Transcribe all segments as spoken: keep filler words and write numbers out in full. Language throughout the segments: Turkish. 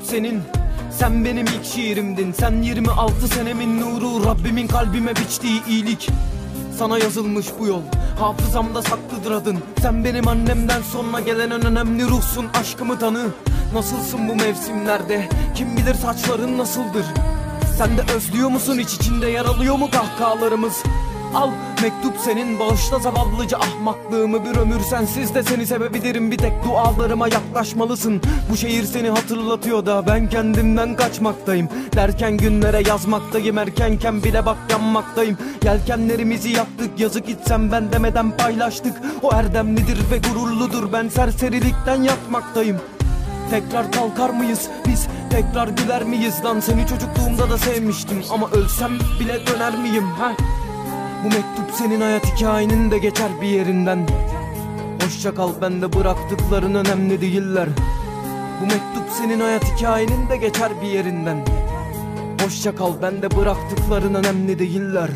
senin. Sen benim ilk şiirimdin. Sen yirmi altı senemin nuru, Rabbimin kalbime biçtiği iyilik. Sana yazılmış bu yol, hafızamda saklıdır adın. Sen benim annemden sonra gelen en önemli ruhsun, aşkımı tanı. Nasılsın bu mevsimlerde, kim bilir saçların nasıldır. Sen de özlüyor musun, iç içinde yaralıyor mu kahkahalarımız? Al mektup senin, bağışla zavallıca ahmaklığımı. Bir ömür sensiz de seni sevebilirim, bir tek dualarıma yaklaşmalısın. Bu şehir seni hatırlatıyor da ben kendimden kaçmaktayım. Derken günlere yazmaktayım, erkenken bile bak yanmaktayım. Yelkenlerimizi yaktık, yazık itsem ben demeden paylaştık. O erdemlidir ve gururludur, ben serserilikten yatmaktayım. Tekrar kalkar mıyız biz, tekrar güler miyiz lan? Seni çocukluğumda da sevmiştim ama ölsem bile döner miyim ha? Bu mektup senin, hayat hikayenin de geçer bir yerinden. Hoşça kal, bende bıraktıkların önemli değiller. Bu mektup senin, hayat hikayenin de geçer bir yerinden. Hoşça kal, bende bıraktıkların önemli değiller.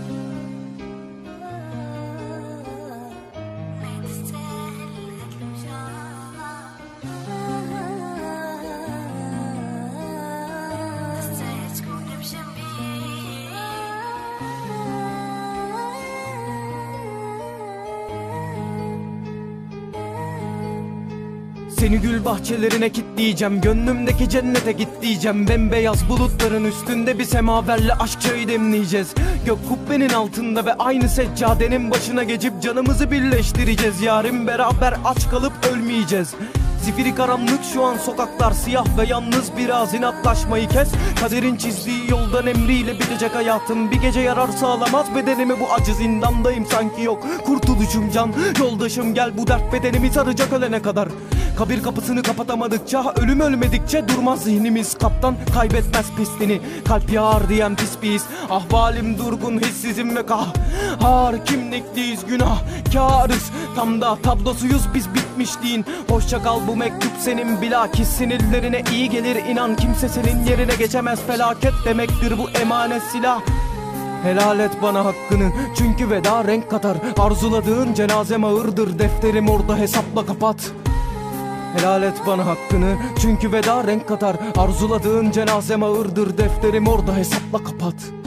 Seni gül bahçelerine kilitleyeceğim, gönlümdeki cennete git diyeceğim. Bembeyaz bulutların üstünde bir semaverle aşk çayı demleyeceğiz. Gök kubbenin altında ve aynı seccadenin başına geçip canımızı birleştireceğiz. Yarın beraber aç kalıp ölmeyeceğiz. Zifiri karanlık şu an, sokaklar siyah ve yalnız, biraz inatlaşmayı kes. Kaderin çizdiği yoldan emriyle bitecek hayatım. Bir gece yarar sağlamaz bedenimi, bu acı zindandayım sanki yok kurtuluşum. Can yoldaşım gel, bu dert bedenimi saracak ölene kadar. Kabir kapısını kapatamadıkça, ölüm ölmedikçe durmaz zihnimiz. Kaptan kaybetmez pistini, kalp yağar diyen pis bir his. Ahvalim durgun, hissizim ve kah har kimlikliyiz, günah kârız. Tam da tablosuyuz biz bitmişliğin. Hoşça kal, bu mektup senin, bilakis sinirlerine iyi gelir inan. Kimse senin yerine geçemez, felaket demektir bu emanet silah. Helal et bana hakkını, çünkü veda renk katar. Arzuladığın cenazem ağırdır, defterim orada, hesapla kapat. Helal et bana hakkını, çünkü veda renk katar. Arzuladığın cenazem ağırdır, defterim orada, hesapla kapat.